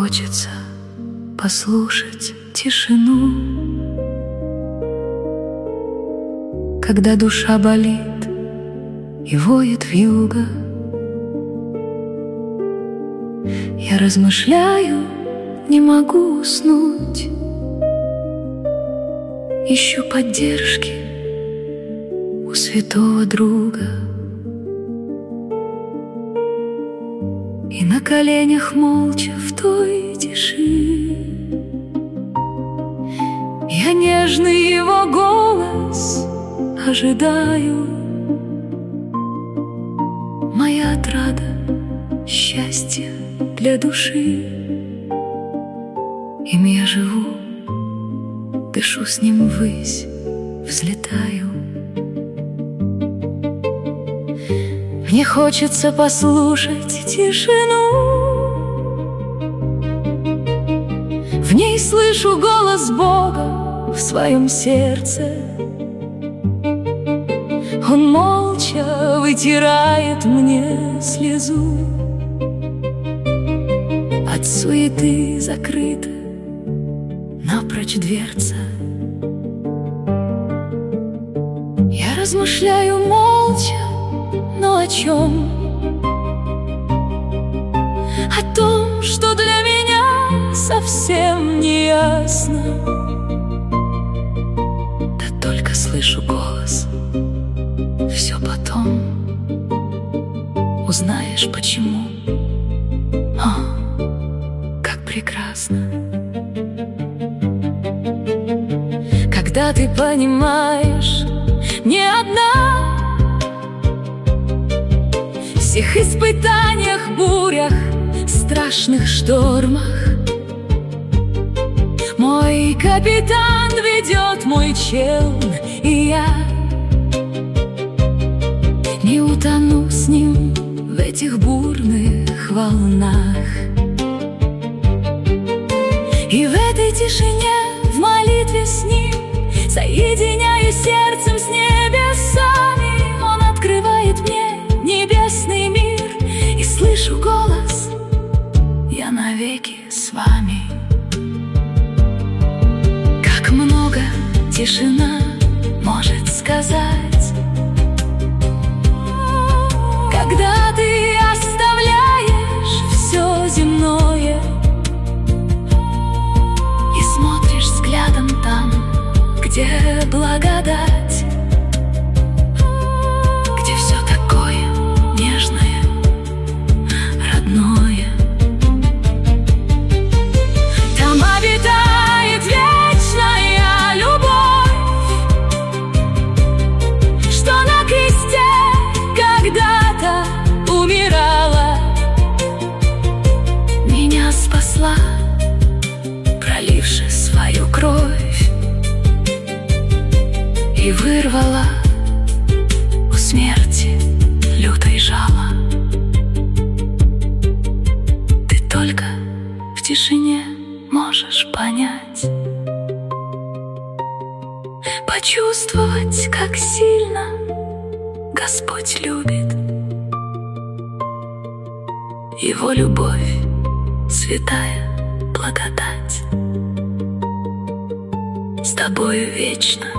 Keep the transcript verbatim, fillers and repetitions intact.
хочется послушать тишину, когда душа болит и воет вьюга. Я размышляю, не могу уснуть, ищу поддержки у святого друга. И на коленях молча в той тиши я нежный его голос ожидаю. Моя отрада, счастье для души. Им я живу, дышу с ним ввысь, взлетаю. Мне хочется послушать тишину, в ней слышу голос Бога в своем сердце. Он молча вытирает мне слезу. От суеты закрыта напрочь дверца. Я размышляю молча, но о чем? О том, что для меня совсем не ясно. Да только слышу голос, все потом узнаешь почему. О, как прекрасно, когда ты понимаешь, не одна в всех испытаниях, бурях, страшных штормах. Мой капитан ведет мой челн, и я не утону с ним в этих бурных волнах. И в этой тишине, в молитве с ним, соединяюсь сердцем с небесами. Он открывает мне небесный мир, и слышу голос: я навеки с вами. Как много тишина может сказать, когда ты оставляешь все земное и смотришь взглядом там, где благодать, где все такое нежное, родное. Там обитает вечная любовь, что на кресте когда-то умирала, меня спасла, проливши свою кровь, и вырвала у смерти лютой жало. Ты только в тишине можешь понять, почувствовать, как сильно Господь любит. Его любовь — святая благодать, с тобою вечно